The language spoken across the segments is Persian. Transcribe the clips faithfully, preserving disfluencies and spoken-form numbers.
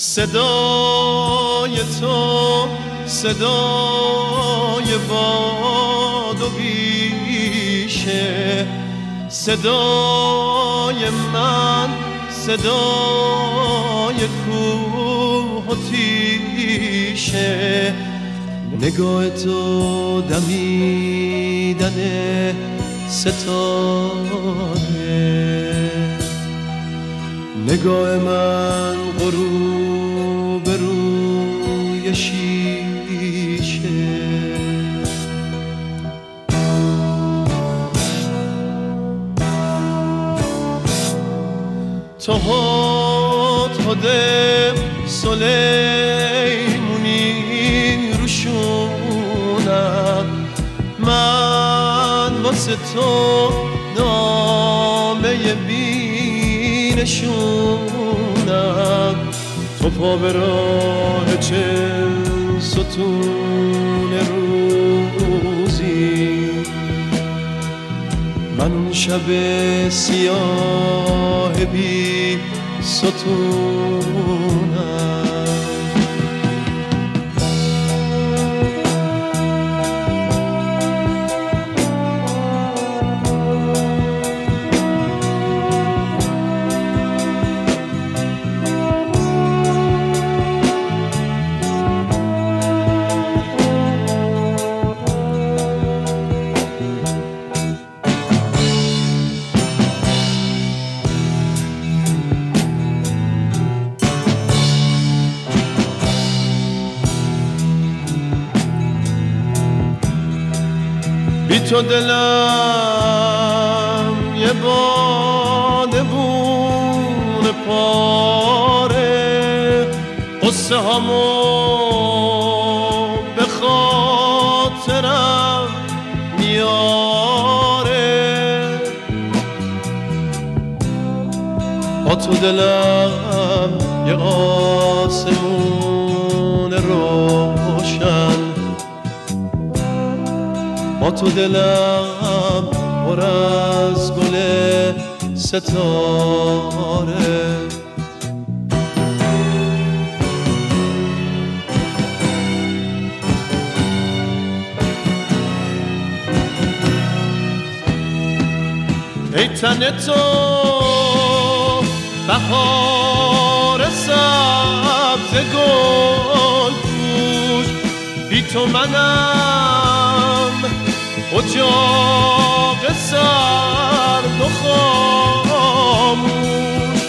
صدای تو صدای باد و بیشه، صدای من صدای کوه و تیشه، نگاه تو دمیدن ستاره، نگاه من غروب روی شیشه. تو هد هده سلیمونی روشونم، من واسه تو نامه بینشونم، تو پا به راه چل ستون روزی، من اون شب سیاه بی ستونم. بی تو دلم یه بادبون پاره، قصه هامو به خاطرم میاره، با تو دلم یه آسمون روشن، با تو دلم پر از گل ستاره، ای تن تو بهار سبز گل پوش، بی تو منم اجاق سرد و خاموش،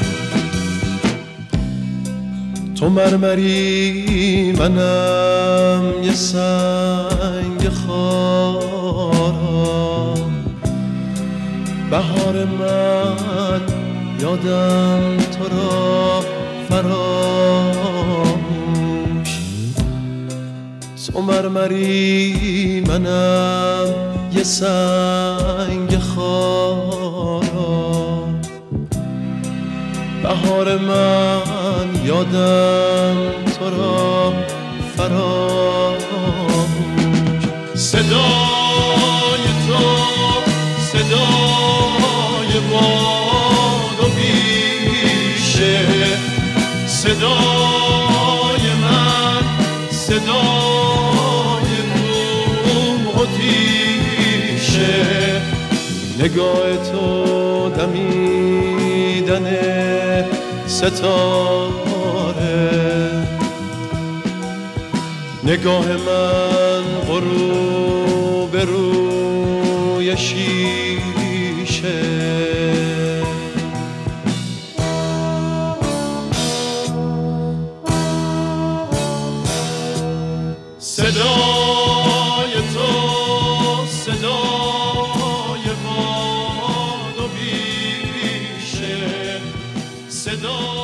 تو مرمری منم یه سنگ خارا، بهار من یادم تو را فراموش، تو مرمری منم یه سنگ خارا، بهار من یادم تو را فراموش. صدای تو صدای باد و بیشه، صدای من صدای کوه و تیشه، نگاه تو دمیدن ستاره، نگاه من غروب روی شیشه. صدای تو صدای باد و بیشه، صدای